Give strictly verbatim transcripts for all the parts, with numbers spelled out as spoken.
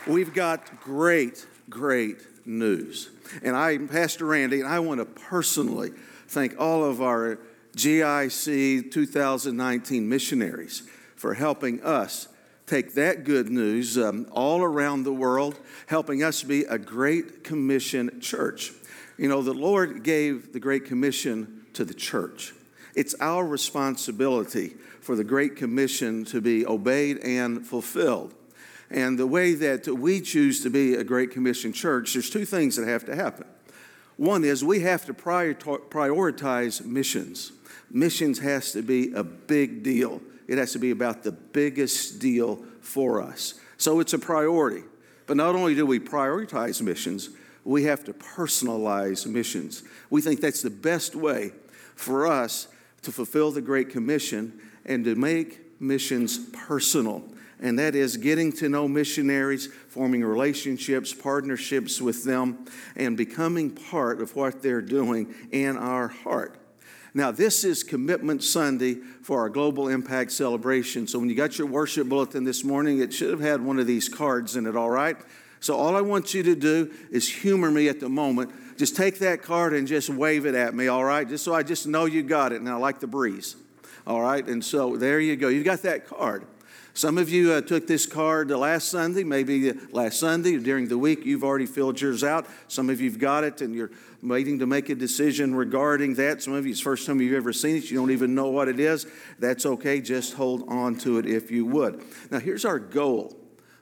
We've got great, great news. And I'm Pastor Randy, and I want to personally thank all of our G I C two thousand nineteen missionaries for helping us take that good news um, all around the world, helping us be a Great Commission church. You know, the Lord gave the Great Commission to the church. It's our responsibility for the Great Commission to be obeyed and fulfilled. And the way that we choose to be a Great Commission church, there's two things that have to happen. One is we have to prioritize missions. Missions has to be a big deal. It has to be about the biggest deal for us. So it's a priority. But not only do we prioritize missions, we have to personalize missions. We think that's the best way for us to fulfill the Great Commission and to make missions personal. And that is getting to know missionaries, forming relationships, partnerships with them, and becoming part of what they're doing in our heart. Now, this is Commitment Sunday for our Global Impact Celebration. So when you got your worship bulletin this morning, it should have had one of these cards in it, all right? So all I want you to do is humor me at the moment. Just take that card and just wave it at me, all right? Just so I just know you got it, and I like the breeze, all right? And so there you go. You got that card. Some of you uh, took this card uh, last Sunday, maybe uh, last Sunday, during the week, you've already filled yours out. Some of you've got it and you're waiting to make a decision regarding that. Some of you, it's the first time you've ever seen it. You don't even know what it is. That's okay. Just hold on to it if you would. Now, here's our goal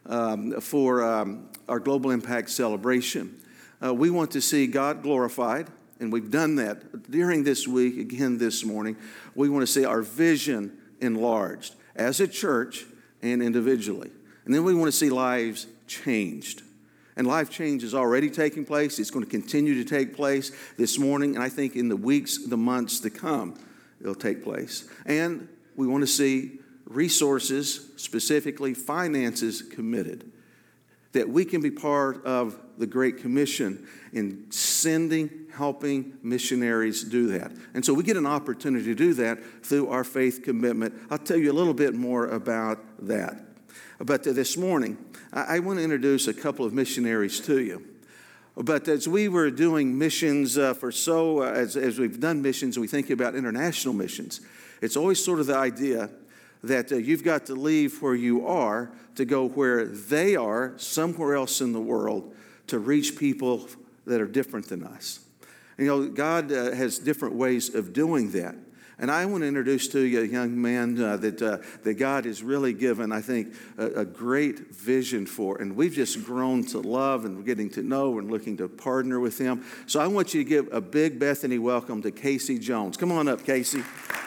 um, for um, our Global Impact Celebration. Uh, we want to see God glorified, and we've done that during this week, again this morning. We want to see our vision enlarged as a church and individually. And then we want to see lives changed. And life change is already taking place. It's going to continue to take place this morning. And I think in the weeks, the months to come, it'll take place. And we want to see resources, specifically finances, committed. That we can be part of the Great Commission in sending, helping missionaries do that. And so we get an opportunity to do that through our faith commitment. I'll tell you a little bit more about that. But this morning, I want to introduce a couple of missionaries to you. But as we were doing missions uh, for so, uh, as, as we've done missions, we think about international missions. It's always sort of the idea that uh, you've got to leave where you are to go where they are, somewhere else in the world, to reach people that are different than us. You know, God uh, has different ways of doing that. And I want to introduce to you a young man uh, that uh, that God has really given, I think, a, a great vision for. And we've just grown to love and getting to know and looking to partner with him. So I want you to give a big Bethany welcome to Casey Jones. Come on up, Casey.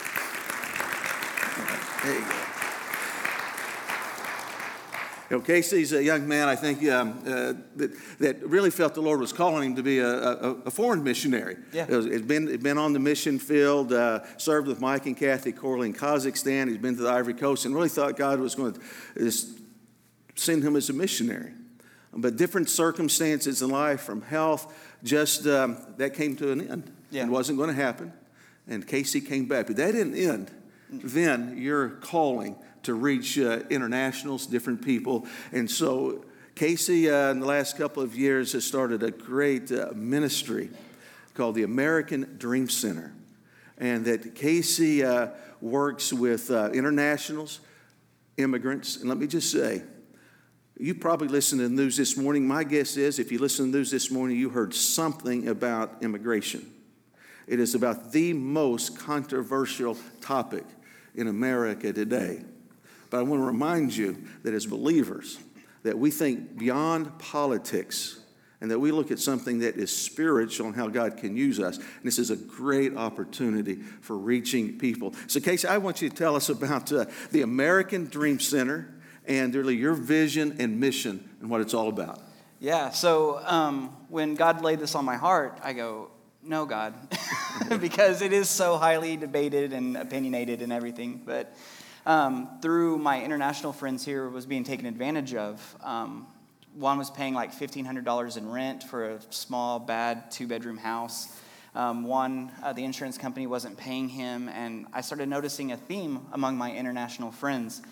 There you go. You know, Casey's a young man, I think, um, uh, that, that really felt the Lord was calling him to be a, a, a foreign missionary. Yeah. He's been, he's been on the mission field, uh, served with Mike and Kathy Corley in Kazakhstan. He's been to the Ivory Coast and really thought God was going to just send him as a missionary. But different circumstances in life, from health, just um, that came to an end. Yeah. It wasn't going to happen. And Casey came back. But that didn't end. Then your calling to reach uh, internationals, different people. And so Casey, uh, in the last couple of years, has started a great uh, ministry called the American Dream Center. And that Casey uh, works with uh, internationals, immigrants. And let me just say, you probably listened to the news this morning. My guess is if you listened to the news this morning, you heard something about immigration. It is about the most controversial topic in America today. But I want to remind you that as believers, that we think beyond politics and that we look at something that is spiritual and how God can use us. And this is a great opportunity for reaching people. So, Casey, I want you to tell us about uh, the American Dream Center and really your vision and mission and what it's all about. Yeah, so um, when God laid this on my heart, I go, no, God, because it is so highly debated and opinionated and everything. But um, through my international friends here was being taken advantage of. Um, one was paying like fifteen hundred dollars in rent for a small, bad two-bedroom house. Um, one, uh, the insurance company wasn't paying him, and I started noticing a theme among my international friends.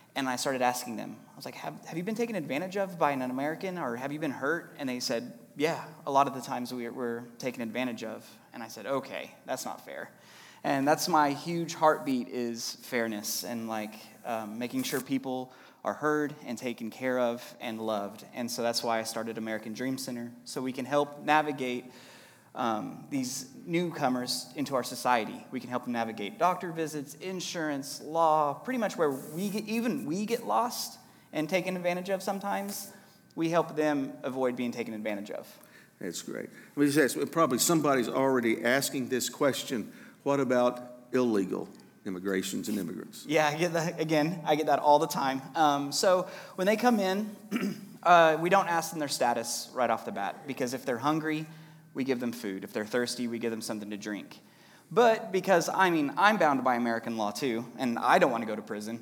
And I started asking them, I was like, have, have you been taken advantage of by an American, or have you been hurt? And they said, yeah, a lot of the times we were taken advantage of. And I said, okay, that's not fair. And that's my huge heartbeat, is fairness, and like um, making sure people are heard and taken care of and loved. And so that's why I started American Dream Center, so we can help navigate um, these newcomers into our society. We can help them navigate doctor visits, insurance, law, pretty much where we get, even we get lost and taken advantage of sometimes. We help them avoid being taken advantage of. That's great. Let me just ask, probably somebody's already asking this question. What about illegal immigrations and immigrants? Yeah, I get that, again, I get that all the time. Um, so when they come in, uh, we don't ask them their status right off the bat, because if they're hungry, we give them food. If they're thirsty, we give them something to drink. But because, I mean, I'm bound by American law too, and I don't want to go to prison,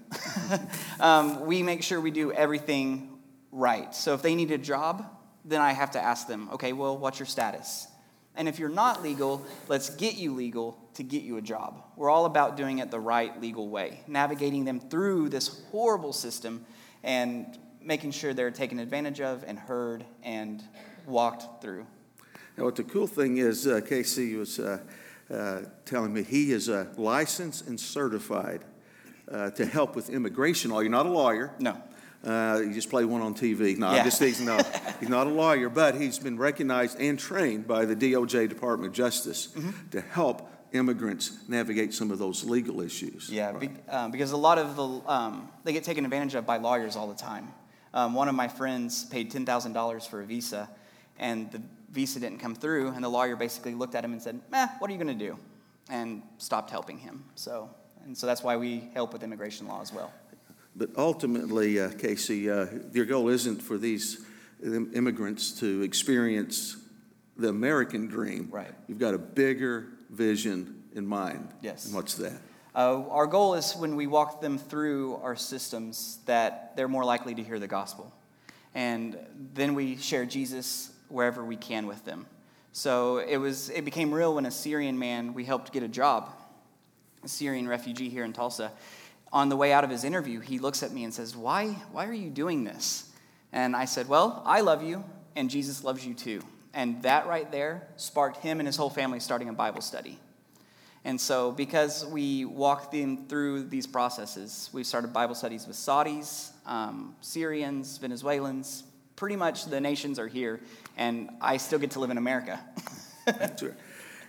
um, we make sure we do everything right. So if they need a job, then I have to ask them, okay, well, what's your status? And if you're not legal, let's get you legal to get you a job. We're all about doing it the right legal way, navigating them through this horrible system and making sure they're taken advantage of and heard and walked through. Now, what the cool thing is, uh, Casey was uh, uh, telling me he is uh, licensed and certified uh, to help with immigration law. You're not a lawyer. No. Uh, you just play one on T V. No, yeah. I'm just teasing. No, he's not a lawyer, but he's been recognized and trained by the D O J, Department of Justice, mm-hmm. to help immigrants navigate some of those legal issues. Yeah, right. be, um, because a lot of the, um, they get taken advantage of by lawyers all the time. Um, one of my friends paid ten thousand dollars for a visa, and the visa didn't come through, and the lawyer basically looked at him and said, "Meh, what are you going to do?" and stopped helping him. So, and so that's why we help with immigration law as well. But ultimately, uh, Casey, uh, your goal isn't for these immigrants to experience the American dream. Right. You've got a bigger vision in mind. Yes. And what's that? Uh, our goal is, when we walk them through our systems, that they're more likely to hear the gospel. And then we share Jesus wherever we can with them. So it was. It became real when a Syrian man, we helped get a job, a Syrian refugee here in Tulsa. On the way out of his interview, he looks at me and says, why, why are you doing this? And I said, well, I love you, and Jesus loves you too. And that right there sparked him and his whole family starting a Bible study. And so because we walk them through these processes, we've started Bible studies with Saudis, um, Syrians, Venezuelans. Pretty much the nations are here, and I still get to live in America. That's right.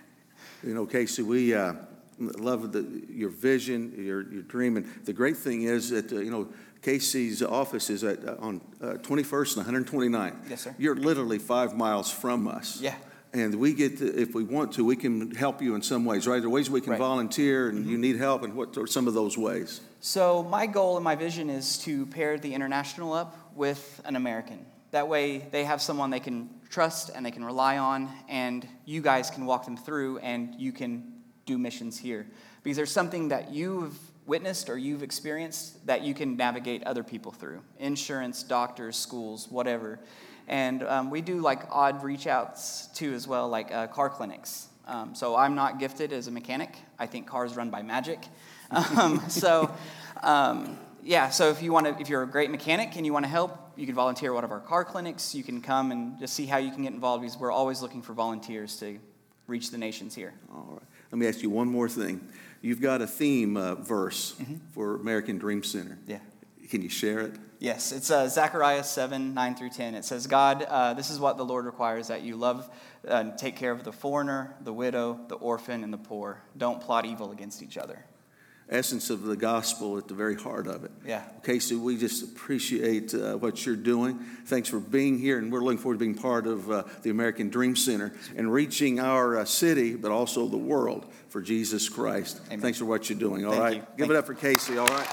You know, Casey, we... Uh, love the, your vision, your your dream, and the great thing is that uh, you know Casey's office is at uh, on uh, twenty-first and one twenty-ninth. Yes, sir. You're literally five miles from us. Yeah. And we get to, if we want to, we can help you in some ways, right? There are ways we can right. volunteer, and mm-hmm. you need help, and what are some of those ways? So my goal and my vision is to pair the international up with an American. That way they have someone they can trust and they can rely on, and you guys can walk them through, and you can do missions here, because there's something that you've witnessed or you've experienced that you can navigate other people through. Insurance, doctors, schools, whatever. And um, we do like odd reach outs too as well, like uh, car clinics. Um, so I'm not gifted as a mechanic. I think cars run by magic. Um, so um, yeah, so if you want to, if you're a great mechanic and you want to help, you can volunteer at one of our car clinics. You can come and just see how you can get involved, because we're always looking for volunteers to reach the nations here. All right. Let me ask you one more thing. You've got a theme uh, verse mm-hmm. for American Dream Center. Yeah. Can you share it? Yes. It's uh, Zechariah seven, nine through ten. It says, God, uh, this is what the Lord requires, that you love and uh, take care of the foreigner, the widow, the orphan, and the poor. Don't plot evil against each other. Essence of the gospel at the very heart of it. Yeah. Casey, we just appreciate uh, what you're doing. Thanks for being here, and we're looking forward to being part of uh, the American Dream Center and reaching our uh, city, but also the world for Jesus Christ. Amen. Thanks for what you're doing, all Thank right? you. Give Thank it up for Casey, all right?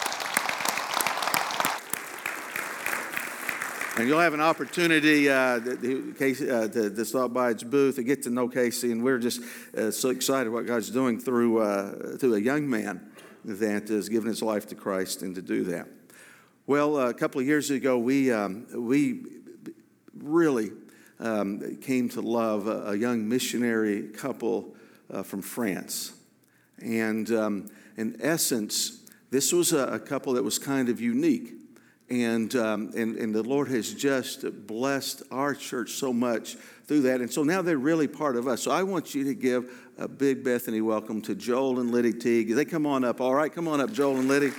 And you'll have an opportunity uh, to, Casey, uh, to, to stop by its booth and get to know Casey, and we're just uh, so excited what God's doing through uh, through a young man that has given his life to Christ, and to do that. Well, uh, a couple of years ago, we um, we really um, came to love a, a young missionary couple uh, from France, and um, in essence, this was a, a couple that was kind of unique. And, um, and, and the Lord has just blessed our church so much through that. And so now they're really part of us. So I want you to give a big Bethany welcome to Joel and Liddy Teague. They come on up. All right, come on up, Joel and Liddy.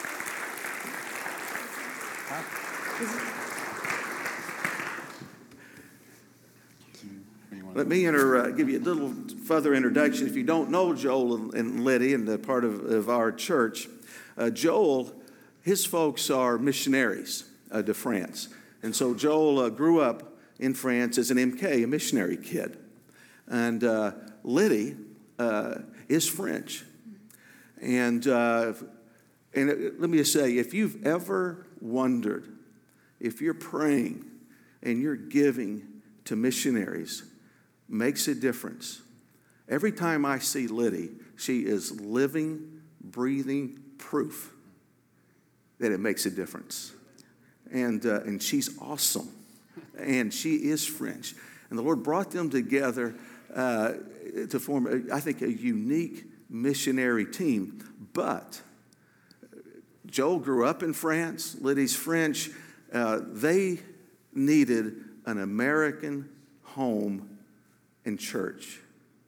Let me enter, uh, give you a little further introduction. If you don't know Joel and, and Liddy and the part of, of our church, uh, Joel, his folks are missionaries uh, to France. And so Joel uh, grew up in France as an M K, a missionary kid. And uh, Liddy uh, is French. And, uh, and it, let me just say, if you've ever wondered if you're praying and you're giving to missionaries makes a difference, every time I see Liddy, she is living, breathing proof that it makes a difference. And, uh, and she's awesome. And she is French. And the Lord brought them together uh, to form, I think, a unique missionary team. But Joel grew up in France. Liddy's French. Uh, they needed an American home and church.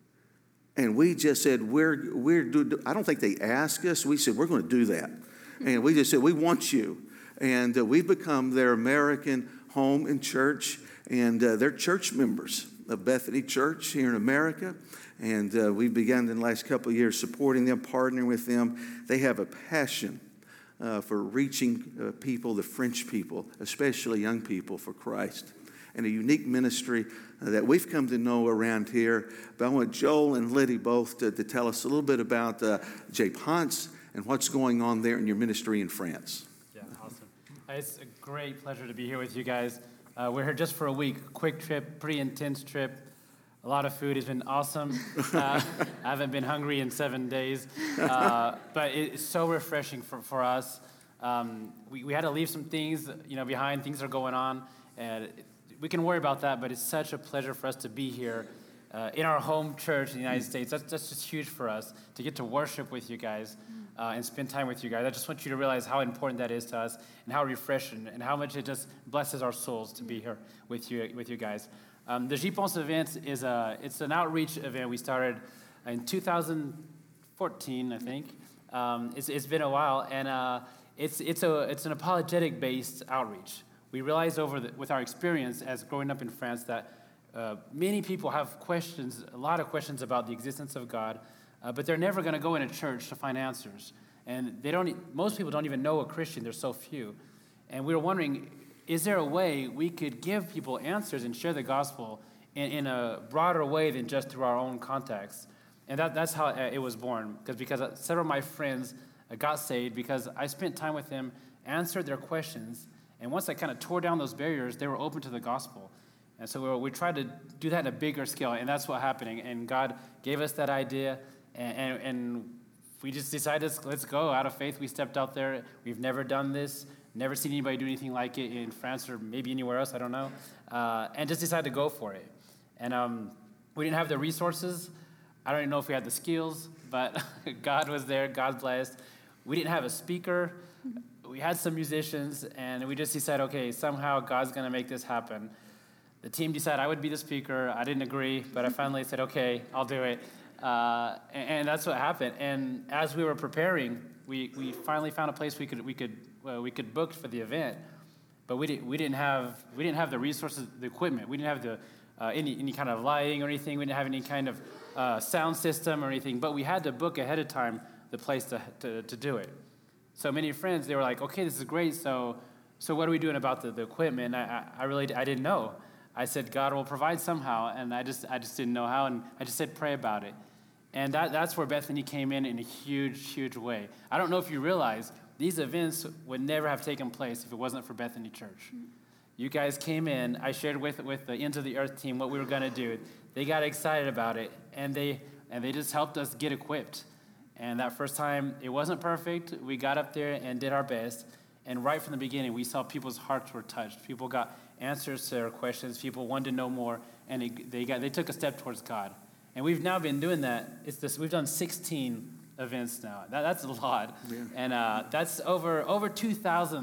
And we just said, we're, we're do, I don't think they asked us. We said, we're going to do that. And we just said, we want you. And uh, we've become their American home and church. And uh, they're church members of Bethany Church here in America. And uh, we've begun in the last couple of years supporting them, partnering with them. They have a passion uh, for reaching uh, people, the French people, especially young people, for Christ. And a unique ministry uh, that we've come to know around here. But I want Joel and Liddy both to, to tell us a little bit about uh, J. Ponce and what's going on there in your ministry in France. Yeah, awesome. It's a great pleasure to be here with you guys. Uh, we're here just for a week. Quick trip, pretty intense trip. A lot of food has been awesome. Uh, I haven't been hungry in seven days. Uh, but it's so refreshing for, for us. Um, we, we had to leave some things, you know, behind. Things are going on. And it, we can worry about that, but it's such a pleasure for us to be here uh, in our home church in the United States. That's, that's just huge for us, to get to worship with you guys uh, and spend time with you guys. I just want you to realize how important that is to us and how refreshing and how much it just blesses our souls to be here with you with you guys. Um, the J. Ponce event is a, it's an outreach event we started in two thousand fourteen, I think. Um, it's, it's been a while, and uh, it's, it's, a, it's an apologetic-based outreach. We realized over the, with our experience as growing up in France that uh, many people have questions, a lot of questions about the existence of God, uh, but they're never going to go in a church to find answers. And they don't. Most people don't even know a Christian. There's so few. And we were wondering, is there a way we could give people answers and share the gospel in, in a broader way than just through our own context? And that, that's how it was born, because because several of my friends got saved because I spent time with them, answered their questions, and once I kind of tore down those barriers, they were open to the gospel. And so we, were, we tried to do that in a bigger scale, and that's what's happening. And God gave us that idea, and, and, and we just decided, let's go. Out of faith, we stepped out there. We've never done this, never seen anybody do anything like it in France or maybe anywhere else, I don't know, uh, and just decided to go for it. And um, we didn't have the resources. I don't even know if we had the skills, but God was there. God blessed. We didn't have a speaker. We had some musicians, and we just decided, okay, somehow God's going to make this happen. The team decided I would be the speaker. I didn't agree, but I finally said, okay, I'll do it. Uh, and, and that's what happened. And as we were preparing, we, we finally found a place we could we could well, we could book for the event, but we didn't we didn't have we didn't have the resources, the equipment. We didn't have the uh, any any kind of lighting or anything. We didn't have any kind of uh, sound system or anything. But we had to book ahead of time the place to to, to do it. So many friends, they were like, okay, this is great. So so what are we doing about the, the equipment? I, I I really I didn't know. I said God will provide somehow, and I just I just didn't know how, and I just said pray about it. And that, that's where Bethany came in in a huge, huge way. I don't know if you realize, these events would never have taken place if it wasn't for Bethany Church. You guys came in. I shared with with the Into the Earth team what we were going to do. They got excited about it, and they and they just helped us get equipped. And that first time, it wasn't perfect. We got up there and did our best. And right from the beginning, we saw people's hearts were touched. People got answers to their questions. People wanted to know more, and it, they got they took a step towards God. And we've now been doing that. It's this. We've done sixteen events now. That, that's a lot, yeah. and uh, that's over over two thousand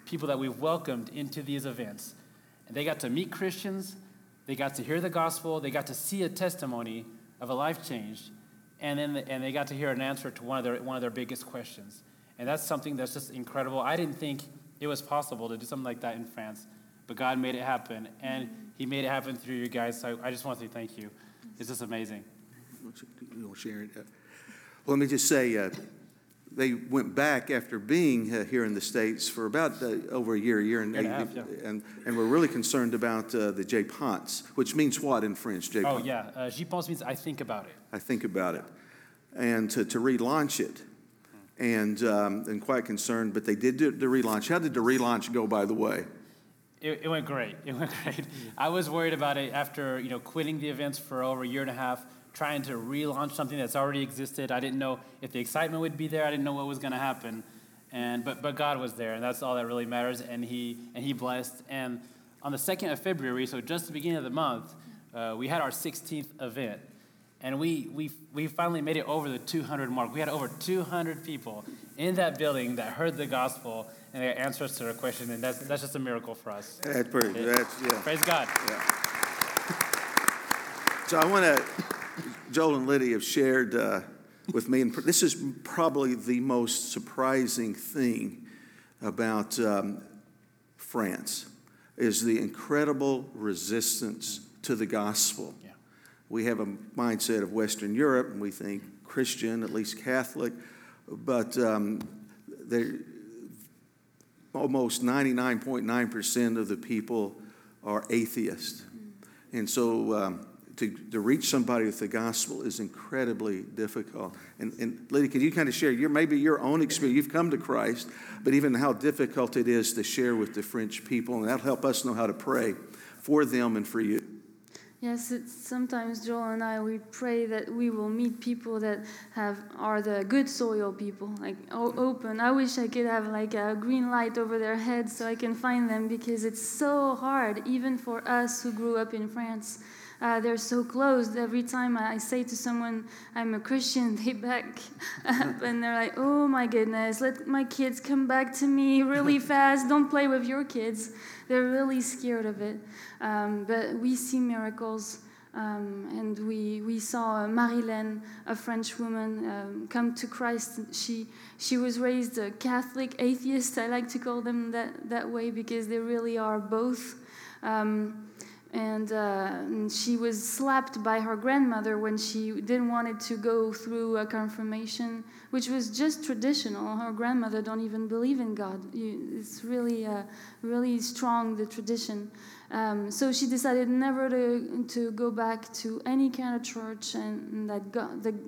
people that we've welcomed into these events. And they got to meet Christians, they got to hear the gospel, they got to see a testimony of a life changed, and then the, and they got to hear an answer to one of their one of their biggest questions. And that's something that's just incredible. I didn't think it was possible to do something like that in France, but God made it happen, and He made it happen through you guys. So I just want to say thank you. It's just amazing. You want to share it? Well, let me just say, uh, they went back after being uh, here in the States for about uh, over a year, a year and Year and eight, a half, yeah. and, and we're really concerned about uh, the J Ponce, which means what in French, J Oh, Ponce? yeah. Uh, J'y pense means I think about it. I think about it. And to, to relaunch it. And, um, and quite concerned, but they did do the relaunch. How did the relaunch go, by the way? It, it went great. It went great. I was worried about it after, you know, quitting the events for over a year and a half, trying to relaunch something that's already existed. I didn't know if the excitement would be there. I didn't know what was going to happen. And but but God was there, and that's all that really matters. And He and He blessed. And on the second of February, so just the beginning of the month, uh, we had our sixteenth event. And we, we we finally made it over the two hundred mark. We had over two hundred people in that building that heard the gospel and they had answers to their question, and that's that's just a miracle for us. That's pretty. It, That's yeah. Praise God. Yeah. So I want to. Joel and Lydia have shared uh, with me, and this is probably the most surprising thing about um, France, is the incredible resistance to the gospel. Yeah. We have a mindset of Western Europe, and we think Christian, at least Catholic, but um, almost ninety-nine point nine percent of the people are atheists. And so um, to, to reach somebody with the gospel is incredibly difficult. And, and Lydia, can you kind of share your maybe your own experience? You've come to Christ, but even how difficult it is to share with the French people, and that'll help us know how to pray for them and for you. Yes, it's sometimes Joel and I, we pray that we will meet people that have are the good soil people, like o- open. I wish I could have like a green light over their heads so I can find them, because it's so hard, even for us who grew up in France. Uh, they're so closed. Every time I say to someone, I'm a Christian, they back up and they're like, oh my goodness, let my kids come back to me really fast. Don't play with your kids. They're really scared of it. Um, but we see miracles. Um, and we we saw Marilyn, a French woman, um, come to Christ. She she was raised a Catholic atheist. I like to call them that, that way, because they really are both. Um, And, uh, and she was slapped by her grandmother when she didn't want it to go through a confirmation, which was just traditional. Her grandmother don't even believe in God. You, it's really, uh, really strong, the tradition. Um, so she decided never to to go back to any kind of church, and, and that God, the,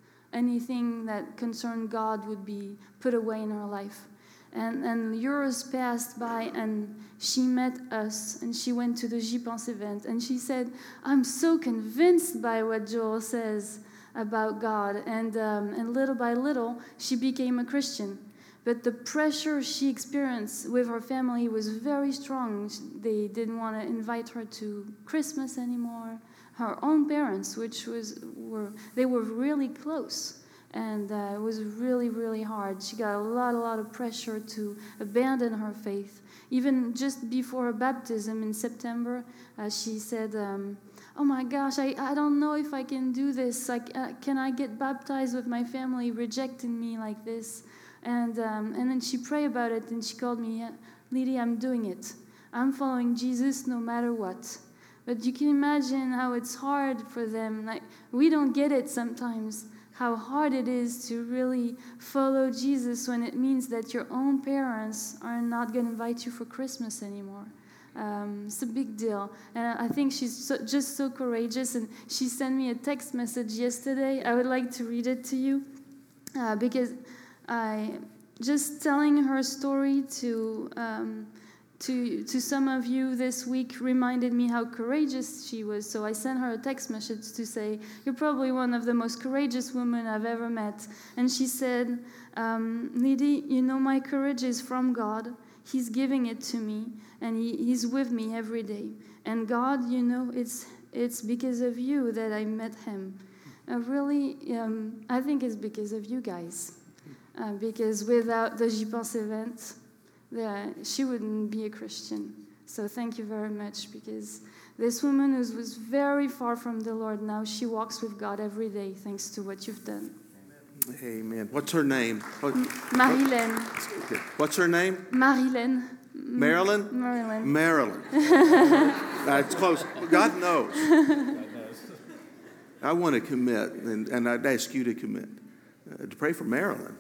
anything that concerned God would be put away in her life. And, and years passed by, and she met us, and she went to the J'y pense event, and she said, I'm so convinced by what Joel says about God. And, um, and little by little, she became a Christian. But the pressure she experienced with her family was very strong. They didn't want to invite her to Christmas anymore. Her own parents, which was were they were really close. And uh, it was really, really hard. She got a lot, a lot of pressure to abandon her faith. Even just before her baptism in September, uh, she said, um, oh my gosh, I, I don't know if I can do this. Like, uh, can I get baptized with my family rejecting me like this? And um, and then she prayed about it, and she called me, Lydia, I'm doing it. I'm following Jesus no matter what. But you can imagine how it's hard for them. Like, we don't get it sometimes, how hard it is to really follow Jesus when it means that your own parents are not going to invite you for Christmas anymore. Um, it's a big deal. And I think she's so, just so courageous. And she sent me a text message yesterday. I would like to read it to you, uh, because I just telling her story to... Um, To, to some of you this week reminded me how courageous she was. So I sent her a text message to say, you're probably one of the most courageous women I've ever met. And she said, um, Nidhi, you know, my courage is from God. He's giving it to me, and he, he's with me every day. And God, you know, it's it's because of you that I met him. Uh, really, um, I think it's because of you guys. Uh, because without the J'y pense event, that she wouldn't be a Christian. So thank you very much, because this woman who was very far from the Lord, now she walks with God every day thanks to what you've done. Amen. What's her name? What, Marilyn. what, what's her name? Marilyn. Marilyn? Marilyn. Marilyn. That's close. God knows. I want to commit, and, and I'd ask you to commit, uh, to pray for Marilyn.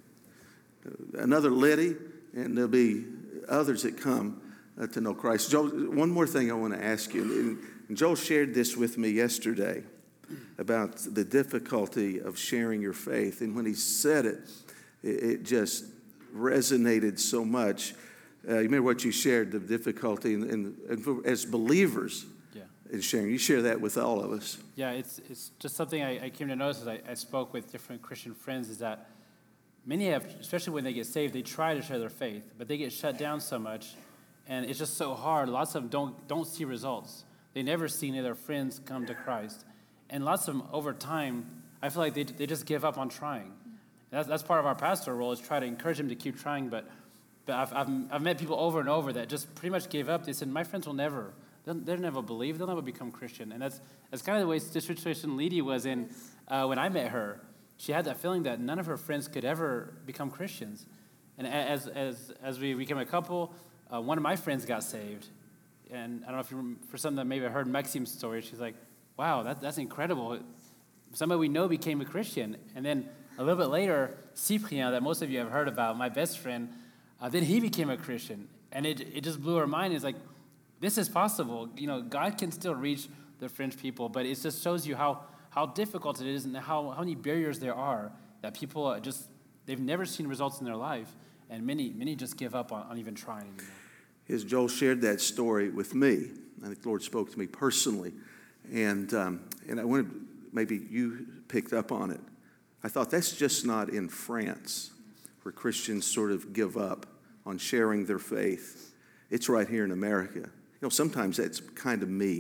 Uh, another Liddy, and there'll be others that come uh, to know Christ. Joel, one more thing I want to ask you. And, and Joel shared this with me yesterday about the difficulty of sharing your faith. And when he said it, it, it just resonated so much. Uh, you remember what you shared, the difficulty, and, and, and for, as believers, yeah, in sharing. You share that with all of us. Yeah, it's it's just something I, I came to notice as I, I spoke with different Christian friends, is that many have, especially when they get saved, they try to share their faith, but they get shut down so much, and it's just so hard. Lots of them don't don't see results. They never see any of their friends come to Christ. And lots of them, over time, I feel like they they just give up on trying. And that's, that's part of our pastoral role, is try to encourage them to keep trying, but But I've, I've I've met people over and over that just pretty much gave up. They said, my friends will never, they'll, they'll never believe, they'll never become Christian. And that's that's kind of the way the situation Lydia was in uh, when I met her. She had that feeling that none of her friends could ever become Christians. And as as as we became a couple, uh, one of my friends got saved. And I don't know if you remember, for some that maybe heard Maxime's story, she's like, wow, that, that's incredible. Somebody we know became a Christian. And then a little bit later, Cyprien, that most of you have heard about, my best friend, Uh, then he became a Christian, and it it just blew our mind. It's like, this is possible. You know, God can still reach the French people, but it just shows you how, how difficult it is and how, how many barriers there are that people just, they've never seen results in their life, and many many just give up on, on even trying anymore. As Joel shared that story with me, I think the Lord spoke to me personally, and um, and I wanted, maybe you picked up on it. I thought, that's just not in France, where Christians sort of give up on sharing their faith. It's right here in America. You know, sometimes that's kind of me.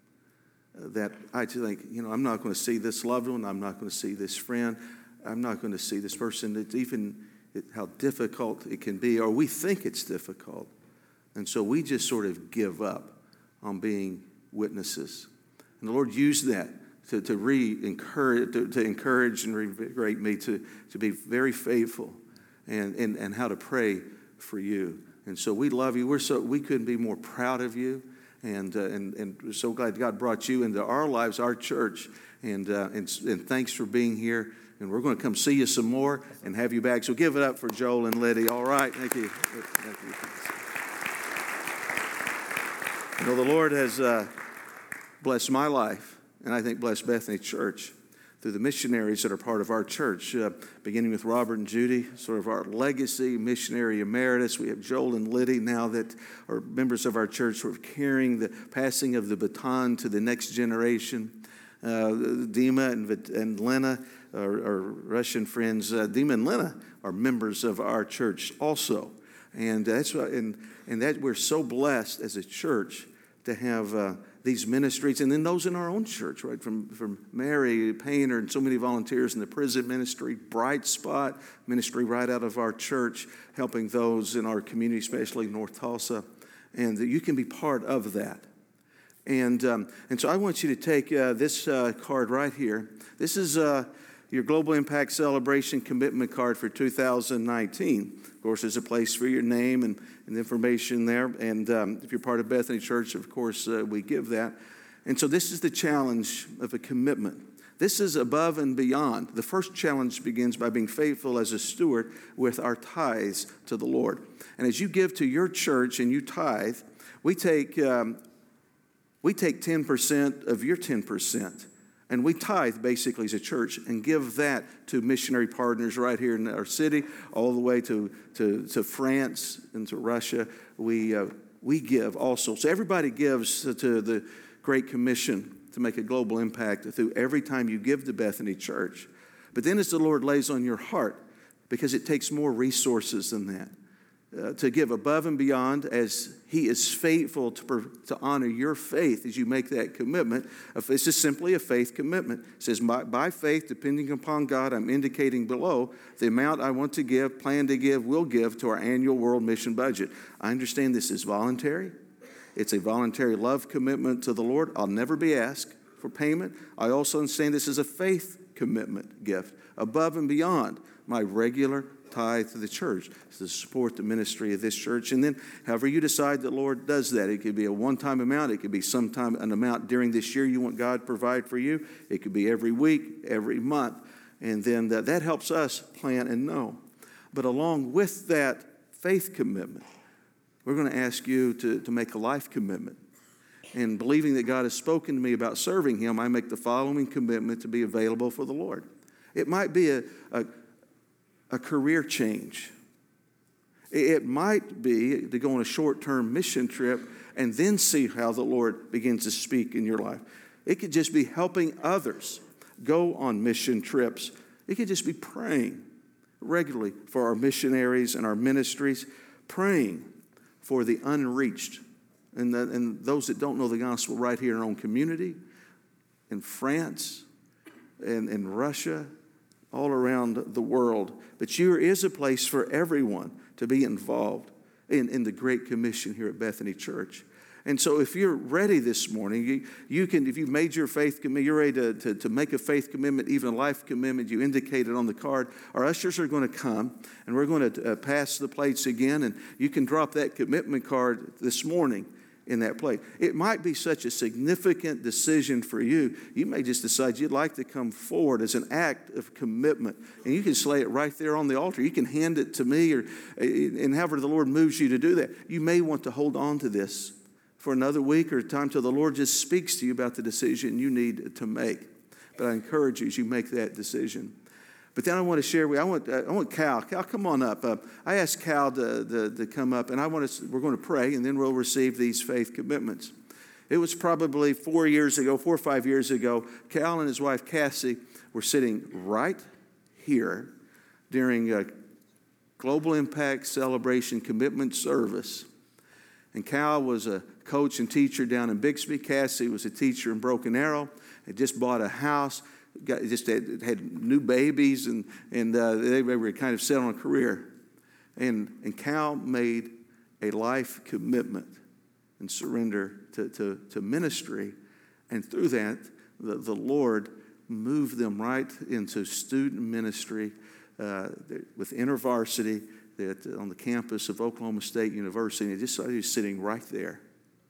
Uh, that I just think, you know, I'm not going to see this loved one. I'm not going to see this friend. I'm not going to see this person. It's even it, how difficult it can be, or we think it's difficult. And so we just sort of give up on being witnesses. And the Lord used that to, to re-encourage, to, to encourage and reinvigorate me to, to be very faithful and, and, and how to pray for you. And so we love you. We're so we couldn't be more proud of you, and uh, and and we're so glad God brought you into our lives, our church, and uh, and and thanks for being here. And we're going to come see you some more and have you back. So give it up for Joel and Liddy. All right, thank you. Thank you. You know, the Lord has uh, blessed my life, and I think blessed Bethany Church through the missionaries that are part of our church, uh, beginning with Robert and Judy, sort of our legacy missionary emeritus. We have Joel and Liddy now that are members of our church, sort of carrying the passing of the baton to the next generation. Uh, Dima and, and Lena, our, our Russian friends, uh, Dima and Lena are members of our church also. And that's why, and, and that we're so blessed as a church to have uh, these ministries, and then those in our own church, right? From from Mary Painter and so many volunteers in the prison ministry, Bright Spot ministry right out of our church, helping those in our community, especially North Tulsa, and that you can be part of that. And um, and so I want you to take uh, this uh, card right here. This is uh, your Global Impact Celebration Commitment Card for two thousand nineteen. Of course, there's a place for your name and, and information there. And um, if you're part of Bethany Church, of course, uh, we give that. And so this is the challenge of a commitment. This is above and beyond. The first challenge begins by being faithful as a steward with our tithes to the Lord. And as you give to your church and you tithe, we take um, we take ten percent of your ten percent. And we tithe basically as a church and give that to missionary partners right here in our city, all the way to, to, to France and to Russia. We uh, we give also. So everybody gives to the Great Commission to make a global impact through every time you give to Bethany Church. But then as the Lord lays on your heart, because it takes more resources than that, uh, to give above and beyond as he is faithful to, per, to honor your faith as you make that commitment. It's just simply a faith commitment. It says, by, by faith, depending upon God, I'm indicating below the amount I want to give, plan to give, will give to our annual world mission budget. I understand this is voluntary. It's a voluntary love commitment to the Lord. I'll never be asked for payment. I also understand this is a faith commitment gift above and beyond my regular tithe to the church to support the ministry of this church. And then however you decide the Lord does that, it could be a one-time amount, it could be sometime an amount during this year you want God to provide for you, it could be every week, every month, and then that, that helps us plan and know. But along with that faith commitment, we're going to ask you to, to make a life commitment. And believing that God has spoken to me about serving him, I make the following commitment to be available for the Lord. It might be a, a a career change. It might be to go on a short-term mission trip and then see how the Lord begins to speak in your life. It could just be helping others go on mission trips. It could just be praying regularly for our missionaries and our ministries, praying for the unreached and, the, and those that don't know the gospel right here in our own community, in France, and in Russia, all around the world. But here is a place for everyone to be involved in, in the Great Commission here at Bethany Church. And so if you're ready this morning, you, you can, if you've made your faith commitment, you're ready to, to, to make a faith commitment, even a life commitment, you indicate it on the card. Our ushers are going to come, and we're going to uh, pass the plates again, and you can drop that commitment card this morning in that plate. It might be such a significant decision for you. You may just decide you'd like to come forward as an act of commitment, and you can slay it right there on the altar. You can hand it to me, or and however the Lord moves you to do that. You may want to hold on to this for another week or time till the Lord just speaks to you about the decision you need to make. But I encourage you as you make that decision. But then I want to share with you, I want, uh, I want Cal. Cal, come on up. Uh, I asked Cal to, to, to come up, and I want to, we're going to pray, and then we'll receive these faith commitments. It was probably four years ago, four or five years ago, Cal and his wife Cassie were sitting right here during a Global Impact Celebration Commitment Service. And Cal was a coach and teacher down in Bixby. Cassie was a teacher in Broken Arrow. Had just bought a house. Got, just had, had new babies, and, and uh, they were kind of set on a career. And, and Cal made a life commitment and surrender to, to, to ministry. And through that, the, the Lord moved them right into student ministry uh, with InterVarsity that, on the campus of Oklahoma State University. And I just saw you sitting right there.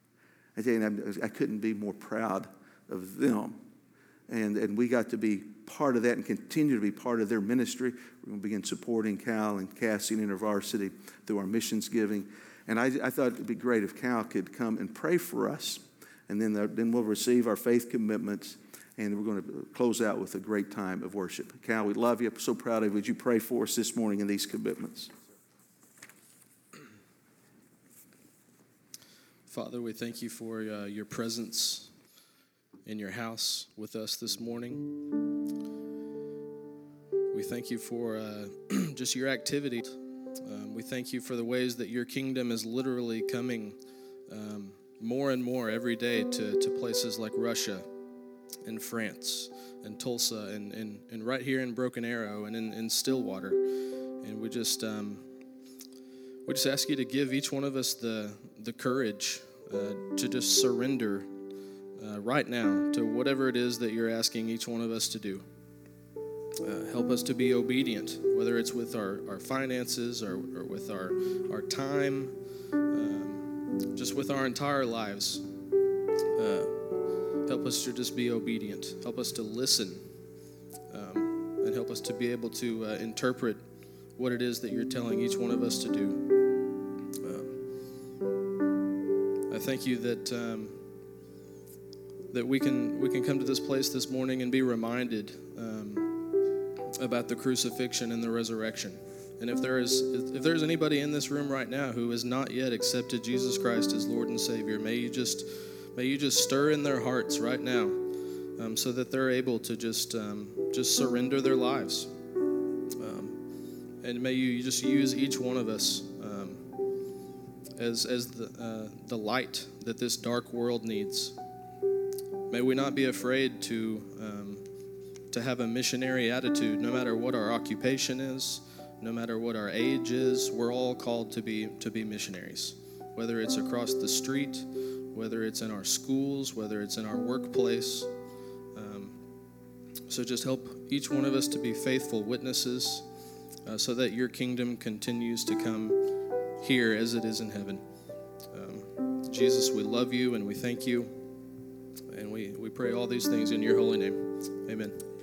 I tell you, I couldn't be more proud of them. And, and we got to be part of that and continue to be part of their ministry. We're going to begin supporting Cal and Cassie and InterVarsity through our missions giving. And I, I thought it would be great if Cal could come and pray for us. And then, the, then we'll receive our faith commitments. And we're going to close out with a great time of worship. Cal, we love you. I'm so proud of you. Would you pray for us this morning in these commitments? Father, we thank you for uh, your presence in your house with us this morning. We thank you for uh, just your activity. Um, we thank you for the ways that your kingdom is literally coming um, more and more every day to, to places like Russia and France and Tulsa and, and, and right here in Broken Arrow and in, in Stillwater. And we just um, we just ask you to give each one of us the, the courage uh, to just surrender Uh, right now to whatever it is that you're asking each one of us to do. Uh, help us to be obedient, whether it's with our, our finances or, or with our, our time, um, just with our entire lives. Uh, help us to just be obedient. Help us to listen, um, and help us to be able to uh, interpret what it is that you're telling each one of us to do. Um, I thank you that um, that we can we can come to this place this morning and be reminded um, about the crucifixion and the resurrection. And if there is if there's anybody in this room right now who has not yet accepted Jesus Christ as Lord and Savior, may you just may you just stir in their hearts right now, um, so that they're able to just um, just surrender their lives. Um, and may you just use each one of us um, as, as the, uh, the light that this dark world needs. May we not be afraid to, um, to have a missionary attitude, no matter what our occupation is, no matter what our age is. We're all called to be, to be missionaries, whether it's across the street, whether it's in our schools, whether it's in our workplace. Um, so just help each one of us to be faithful witnesses uh, so that your kingdom continues to come here as it is in heaven. Um, Jesus, we love you and we thank you. And we, we pray all these things in your holy name. Amen.